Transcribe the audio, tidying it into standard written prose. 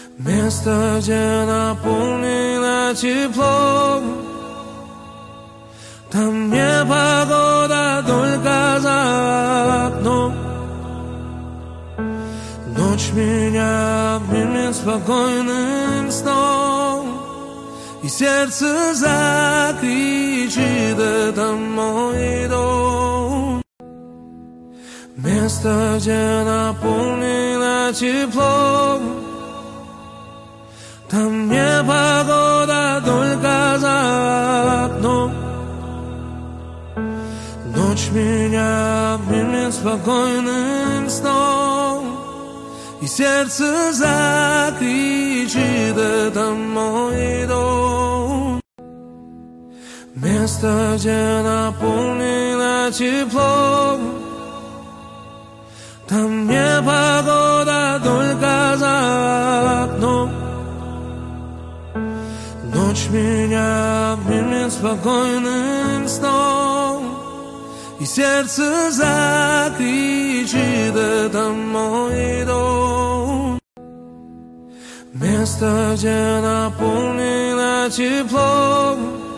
Место, где наполнено теплом. Там непогода только за окном. Ночь меня обнимет спокойным сном, и сердце закричит: это мой дом. Место, где наполнено теплом. Там непогода только за окном. Ночь меня обнимет спокойным сном, и сердце закричит: это мой дом. Место, где наполнено теплом. Там непогода только за окном. Ночь меня обнимет спокойным сном, и сердце закричит: это мой дом. Место, где наполнено теплом.